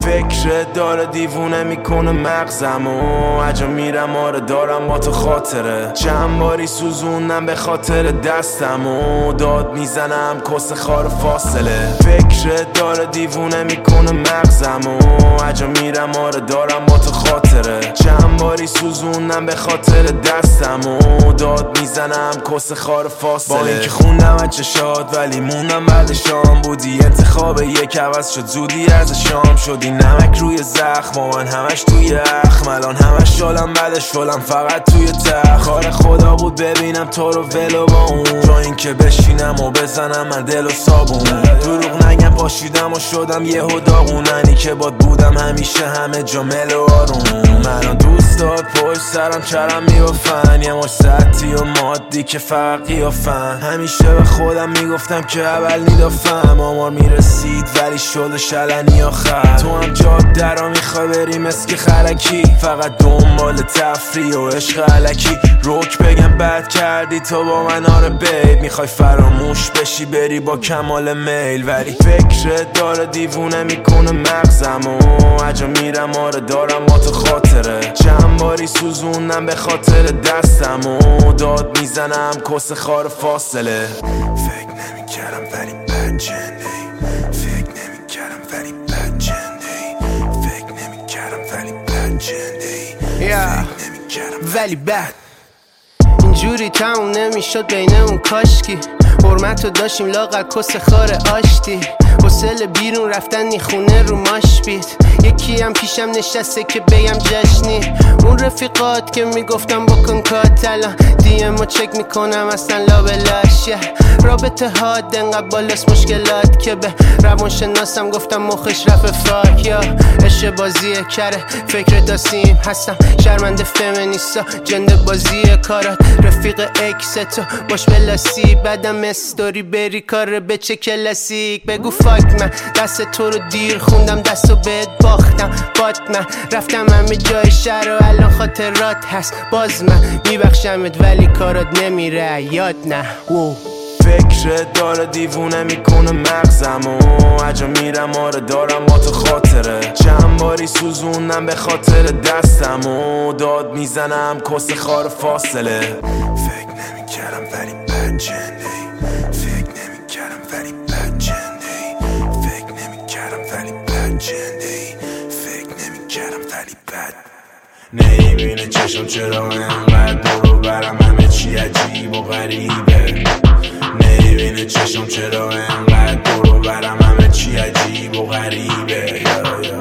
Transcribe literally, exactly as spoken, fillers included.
فکر داره دیوونه میکنه مغزمو، عجا میرم آره دارم با تو خاطره، چند باری سوزونم به خاطر دستمو، داد میزنم کس خار فاصله. فکر داره دیوونه میکنه مغزمو، عجا میرم آره دارم با تو خاطره، چند باری سوزونم به خاطر دستمو، داد میزنم کس خار فاصله. با اینکه خوندم از چشات ولی موندم بعد شام، بودی انتخاب یک عوض شد زودی از شام، شدی نمک روی زخم و من همش توی اخم، الان همش شلم بعد شلم فقط توی تخت. کار خدا بود ببینم تو رو ولو با اون، جا اینکه بشینم و بزنم من دل و صابون. دروغ نگم پاشیدم و شدم یهو داغوننی که باد بودم همیشه همه جا مل و آروم. الان دوستات پشت سرم چرم میوفن، یه مش سطحی و مادی که فقط قیافن. همیشه به خودم میگفتم که اول نیدافم، آمار میرسید ولی شد شلنی آخر. تو هم جاده را میخوای بری مسک خلکی، فقط دنبال تفریح و عشق علکی. روک بگم بد کردی تو با من آره بیب، میخوای فراموش بشی بری با کمال میل، ولی فکر داره دیوونه میکنه مغزمو، عجا میرم آره دارم با تو خاطره، چند باری سوزونم به خاطر دستمو، داد میزنم کس خار فاصله. فکر نمیکردم ولی بد جنده، فکر نمیکردم ولی بد جنده، فکر نمیکردم ولی بد جنده، فکر نمیکردم ولی بد. اینجوری تموم نمیشد بین اون کاشکی، حرمتو داشتیم لاغر کس خار آشتی، حوصله بیرون رفتن نی خونه رو ماش بیت. یکی هم پیشم نشسته که بگم جشنی، اون رفیقات که میگفتم بکن کات، الان دیمو چک میکنم اصلا لابلاش. رابطه ها دنقدر بالاست مشکلات که به روان شناسم گفتم مخش رفت فاک. یا عشق بازیه کره فکر داسیم هستم، شرمنده فمینیستا جنده بازی کارات، رفیق اکس تو باش بلاسی، بعدم استوری بری کار به چه کلاسیک. بگو فاک من دست تو رو دیر خوندم، دستو بهت باختم بات من رفتم همه جای شهر و الان خاطرات هست باز من میبخشمت ولی کارات نمیره یاد نه. وو فکر داره دیوونه میکنه مغزمو، عجا میرم آره دارم با تو خاطره، چند باری سوزونم به خاطر دستمو، داد میزنم کس خار فاصله. فکر نمیکردم ولی بد جنده، فکر نمیکردم ولی بد جنده، فکر نمیکردم ولی بد جنده، فکر نمیکردم ولی بد. نمیبینه چشم چرا انقدر برو برم همه چی عجیب و غریبه، نمیبینه چشم چرا انقدر برو برم همه چی عجیب و غریبه.